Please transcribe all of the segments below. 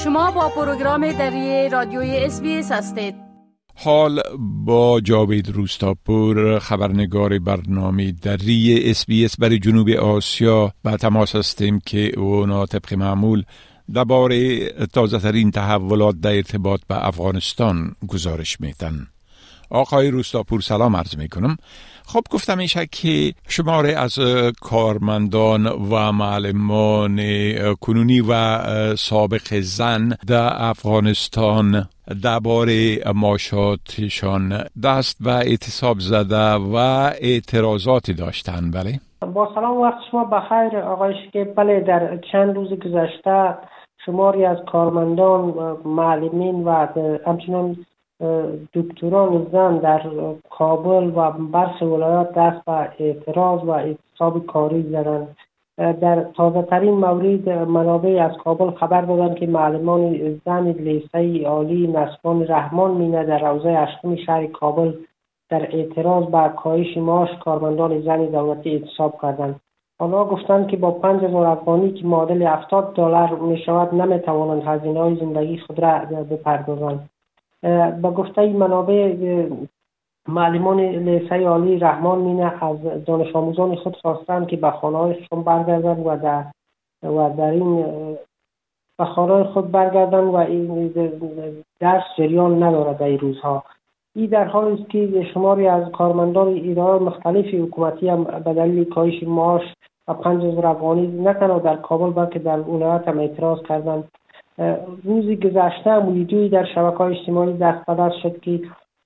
شما با پروگرام دری رادیوی SBS هستید. حال با جاوید روستاپور خبرنگار برنامه دری SBS برای جنوب آسیا به تماس هستیم که اونا طبق معمول درباره تازه ترین تحولات در ارتباط به افغانستان گزارش میتن. آقای روستاپور سلام عرض میکنم. خب گفتم میشه که شماره از کارمندان و معلمان کنونی و سابق زن در افغانستان درباره معاشاتشان دست و اعتصاب زده و اعتراضاتی داشتن. بله با سلام، وقت شما بخیر آقای شکیب. بله، در چند روز گذشته شماری از کارمندان، معلمین و همچنین دکتران زن در کابل و برخی ولایات دست به اعتراض و اعتصاب کاری زدند. در تازه ترین مورد منابع از کابل خبر دادند که معلمان زن لیسه عالی نسبان رحمان مینه در روضه هشتم شهر کابل در اعتراض به کاهش معاش کارمندان زن دولتی اعتصاب کردند. آنها گفتند که با 5000 افغانی که معادل $70 می شود نمی توانند هزینه های زندگی خود را بپردازند. با گفته منابع معلمان لیسه عالی رحمان مینه از دانش آموزان خود خواستند که به خانه‌هایشان برگردند و در این به خانه خود برگردند و این درس جریان ندارد در این روزها. این در حالی است که شماری از کارمندان ادارات مختلف حکومتی هم به دلیل کاهش معاش و 5000 افغانی نه تنها در کابل بلکه در ولایات هم اعتراض کردند. روزی گذشته ویدیویی در شبکه‌های اجتماعی دست به دست شد که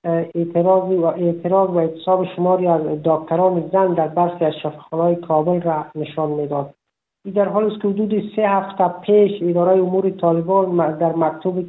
اعتراض و اعتصاب شماری از دکتران زن در برخی از شفاخانه‌های کابل را نشان می‌داد. این در حالی است که حدود 3 هفته پیش اداره امور طالبان در مکتوبی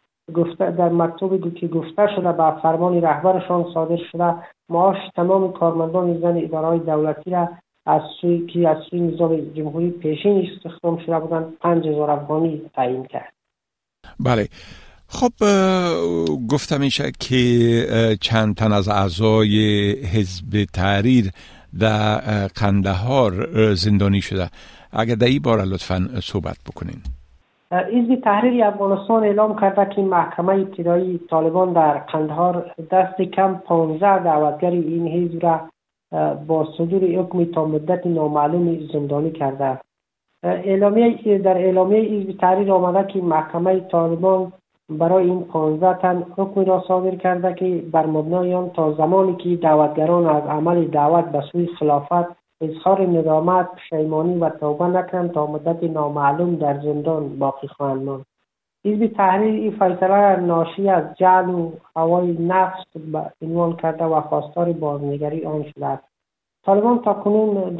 که گفته شده به فرمان رهبرشان صادر شده معاش تمام کارمندان زن اداره‌های دولتی را از سوی نظام جمهوری پیشین استخدام شده بودند 5000 افغانی تعیین کرد. بله، خب گفته میشه که چند تن از اعضای حزب تحریر در قندهار زندانی شده. اگر در این باره لطفاً صحبت بکنین. حزب تحریر افغانستان اعلام کرده که محکمه ابتدایی طالبان در قندهار دست کم 15 دعوتگر این حزب را با صدور حکم تا مدت نامعلوم زندانی کرده. در اعلامیه حزب تحریر آمده که محکمه طالبان برای این 15 تن حکم را صادر کرده که بر مبنای آن تا زمانی که دعوتگران از عمل دعوت به سوی خلافت اظهار ندامت، پشیمانی و توبه نکنند تا مدت نامعلوم در زندان باقی خواهند ماند. حزب تحریر این فیصله ناشی از جهل و هوای نفس عنوان کرده و خواستار بازنگری آن شده است. طالبان تاکنون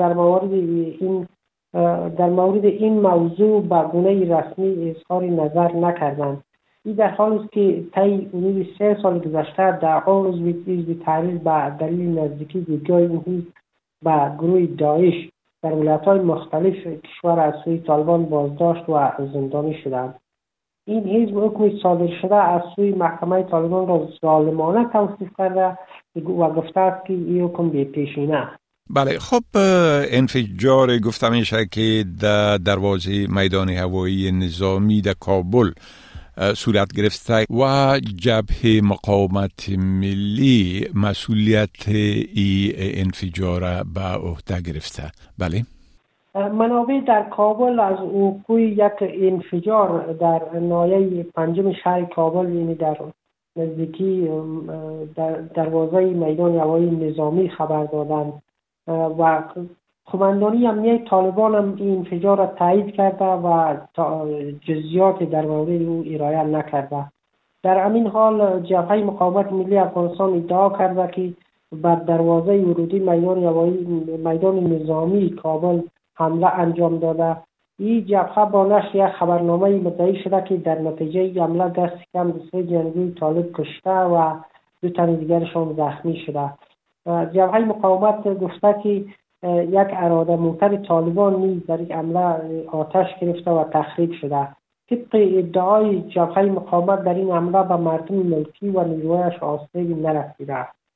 در مورد این موضوع به گونه رسمی اظهار نظر نکردند. این در حالی است که طی حدود 3 سال گذشته در عضو حزب تحریر به دلیل نزدیکی دیدگاه این حزب به گروه داعش در ولایت‌های مختلف کشور از سوی طالبان بازداشت و زندانی شدند. این حزب حکم صادر شده از سوی محکمه طالبان را ظالمانه توصیف کرده و گفته است که این حکم بی پیشینه است. بله، خب انفجار گفته میشه که در دروازه میدان هوایی نظامی در کابل صورت گرفته و جبهه مقاومت ملی مسئولیت این انفجار به عهده گرفته. بله، منابع در کابل از وقوع یک انفجار در ناحیه 5 شهر کابل، یعنی در نزدیکی دروازه میدان هوایی نظامی خبر دادند و قماندانی امنیت طالبان هم این انفجار را تایید کرده و جزئیات در مورد او ارائه نکرده. در همین حال جبهه مقاومت ملی افغانستان ادعا کرده که بر دروازه ورودی میدان نظامی کابل حمله انجام داده. این جبهه با نشر یک خبرنامه مدعی شده که در نتیجه حمله دست کم 3 جنگجوی طالب کشته و 2 تن دیگرشان زخمی شده. جبهه مقاومت گفته که یک اراده موتر طالبان نیز در این حمله آتش گرفته و تخریب شده. طبق ادعای جبهه مقاومت در این حمله به مردم ملکی و نیرویش آسیبی نرسیده است.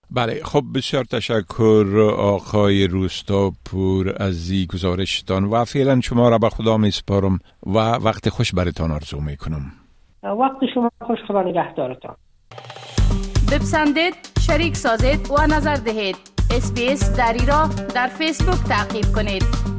بله، خب بسیار تشکر آقای روستاپور از این گزارشتان و فعلا شما را به خدا می سپارم و وقت خوش برتان آرزو می کنم. وقت شما خوش، خدا نگهدارتان. بپسندید، شریک سازید و نظر دهید. SBS دری را در فیسبوک تعقیب کنید.